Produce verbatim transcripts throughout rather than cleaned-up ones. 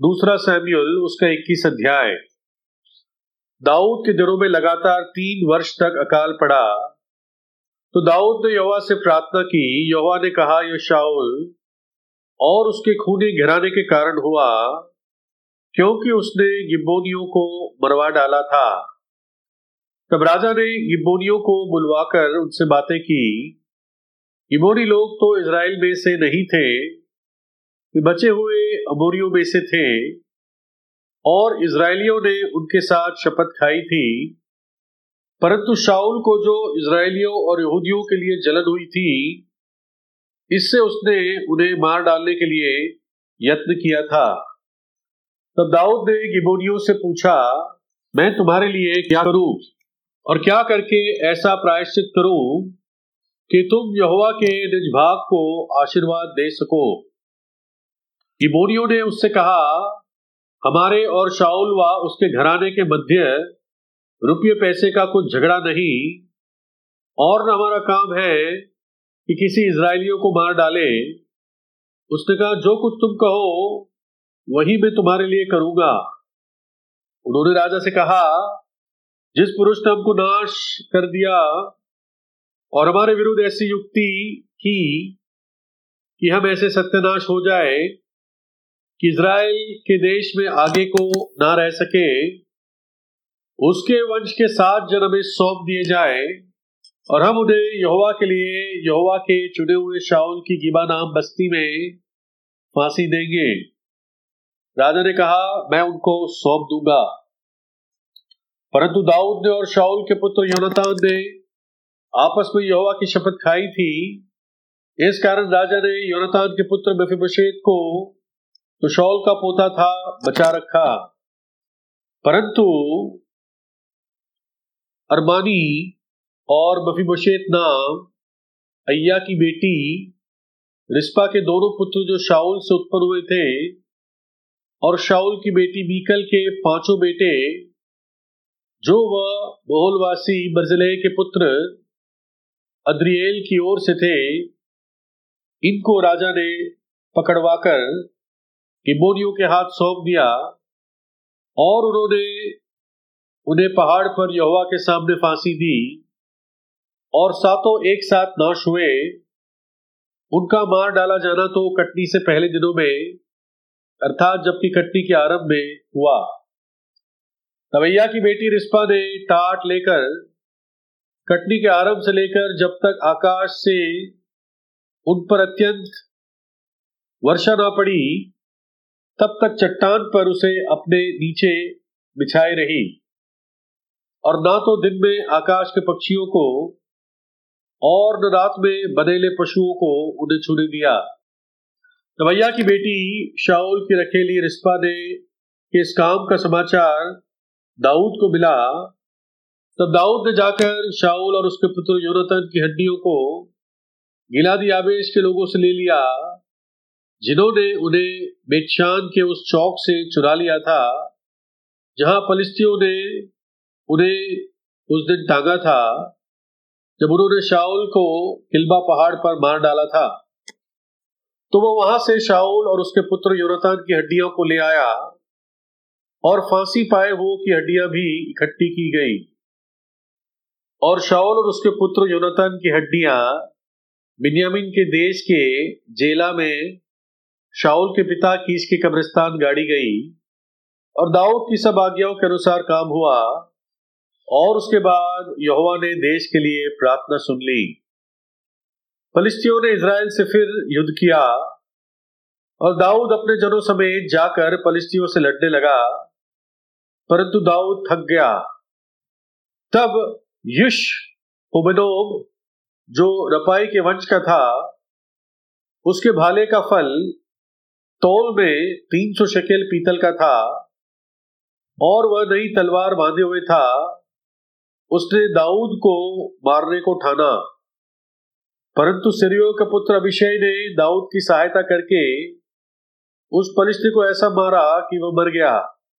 दूसरा सैमुएल उसका इक्कीस अध्याय। दाऊद के दिनों में लगातार तीन वर्ष तक अकाल पड़ा। तो दाऊद ने यहोवा से प्रार्थना की। यहोवा ने कहा, यह शाऊल और उसके खूनी घराने के कारण हुआ, क्योंकि उसने गिबोनियों को मरवा डाला था। तब राजा ने गिबोनियों को बुलवाकर उनसे बातें की। गिबोनी लोग तो इज़राइल में से नहीं थे, वे बचे हुए अमोरियों में से थे, और इज़राइलियों ने उनके साथ शपथ खाई थी। परंतु शाऊल को जो इज़राइलियों और यहूदियों के लिए जलन हुई थी, इससे उसने उन्हें मार डालने के लिए यत्न किया था। तब दाऊद ने गिबोनियों से पूछा, मैं तुम्हारे लिए क्या करूं और क्या करके ऐसा प्रायश्चित करूं कि तुम यहोवा के निज भाग को आशीर्वाद दे सको। गिबोनियों ने उससे कहा, हमारे और शाऊल व उसके घराने के मध्य रुपये पैसे का कुछ झगड़ा नहीं, और न हमारा काम है कि किसी इज़राइलियों को मार डाले। उसने कहा, जो कुछ तुम कहो वही मैं तुम्हारे लिए करूंगा। उन्होंने राजा से कहा, जिस पुरुष ने हमको नाश कर दिया और हमारे विरुद्ध ऐसी युक्ति की कि हम ऐसे सत्यानाश हो जाए कि इज़राइल के देश में आगे को ना रह सके, उसके वंश के सात जन हमें सौंप दिए जाए, और हम उन्हें यहोवा के लिए यहोवा के चुने हुए शाऊल की गिबा नाम बस्ती में फांसी देंगे। राजा ने कहा, मैं उनको सौंप दूंगा। परंतु दाऊद ने और शाऊल के पुत्र योनातान ने आपस में यहोवा की शपथ खाई थी। इस कारण राजा ने योनातान के पुत्र मेफीबोशेत को, तो शाऊल का पोता था, बचा रखा। परंतु अरमानी और मेफीबोशेत नाम अय्या की बेटी रिस्पा के दोनों पुत्र जो शाऊल से उत्पन्न हुए थे, और शाऊल की बेटी मीकल के पांचों बेटे, जो वह मोहलवासी बर्जिलह के पुत्र अद्रिएल की ओर से थे, इनको राजा ने पकड़वाकर गिबोनियों के हाथ सौंप दिया, और उन्होंने उन्हें पहाड़ पर यहोवा के सामने फांसी दी, और सातों एक साथ नाश हुए। उनका मार डाला जाना तो कटनी से पहले दिनों में, अर्थात जबकि कटनी के आरंभ में हुआ। तब अय्या की बेटी रिस्पा ने टाट लेकर कटनी के आरंभ से लेकर जब तक आकाश से उन पर अत्यंत वर्षा ना पड़ी, तब तक चट्टान पर उसे अपने नीचे बिछाए रही, और ना तो दिन में आकाश के पक्षियों को और न रात में बनेले पशुओं को उन्हें छूने दिया। तब अय्या की बेटी शाऊल की रखेली रिस्पा ने कि इस काम का समाचार दाऊद को मिला। तब दाऊद ने जाकर शाऊल और उसके पुत्र योनातान की हड्डियों को गिलादी याबेश के लोगों से ले लिया, जिन्होंने उन्हें बेतशान के उस चौक से चुरा लिया था, जहां फलिस्तियों ने उन्हें उस दिन टांगा था, जब उन्होंने शाऊल को किल्बा पहाड़ पर मार डाला था। तो वो वहां से शाऊल और उसके पुत्र योनातान की हड्डियों को ले आया, और फांसी पाए हुओं की हड्डियां भी इकट्ठी की गई। और शाऊल और उसके पुत्र योनातान की हड्डियां बिन्यामीन के देश के जेला में शाऊल के पिता कीश के कब्रिस्तान गाड़ी गई। और दाऊद की सब आज्ञाओं के अनुसार काम हुआ, और उसके बाद यहोवा ने देश के लिए प्रार्थना सुन ली। फलिस्तियों ने इज़राइल से फिर युद्ध किया, और दाऊद अपने जनों समेत जाकर फलिस्तियों से लड़ने लगा, परंतु दाऊद थक गया। तब युश ओबेदोम, जो रपाई के वंश का था, उसके भाले का फल तौल में तीन सौ शकेल पीतल का था, और वह नई तलवार बांधे हुए था। उसने दाऊद को मारने को ठाना, परंतु सिरियो का पुत्र अभिषै ने दाऊद की सहायता करके उस फलिस्ती को ऐसा मारा कि वह मर गया।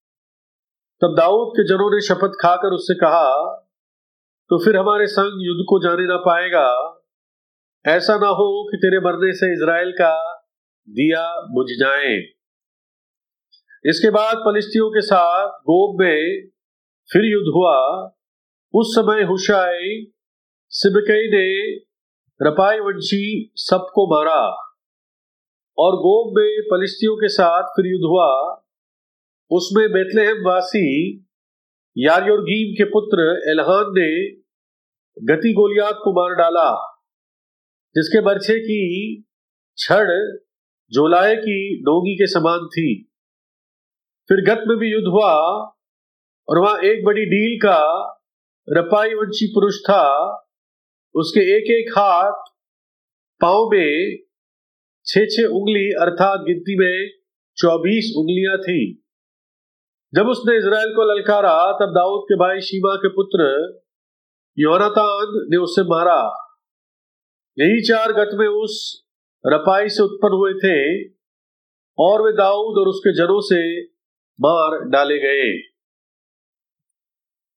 तब दाऊद के जनों ने शपथ खाकर उससे कहा, तो फिर हमारे संग युद्ध को जाने ना पाएगा। ऐसा ना हो कि तेरे मरने से इज़राइल का दिया बुझ जाए। इसके बाद फलिस्तियों के साथ गोब में फिर युद्ध हुआ। उस समय हुशाई सिबकई ने रपाई वंशी सबको मारा। और गोब में फलिस्तियों के साथ फिर युद्ध हुआ। उसमें बेतलेहम वासी यारयोरगीम के पुत्र एलहान ने गती गोलियात को मार डाला, जिसके बरछे की छड़ जोलाए की डोगी के समान थी। फिर गत में भी युद्ध हुआ और वहां एक बड़ी डील का रपाई वंशी पुरुष था। उसके एक एक हाथ पांव में छह छह उंगली अर्थात गिनती में चौबीस उंगलियां थी। जब उसने इजराइल को ललकारा तब दाऊद के भाई शीमा के पुत्र योनातान ने उसे मारा। यही चार गत में उस रपाई से उत्पन्न हुए थे और वे दाऊद और उसके जनों से मार डाले गए।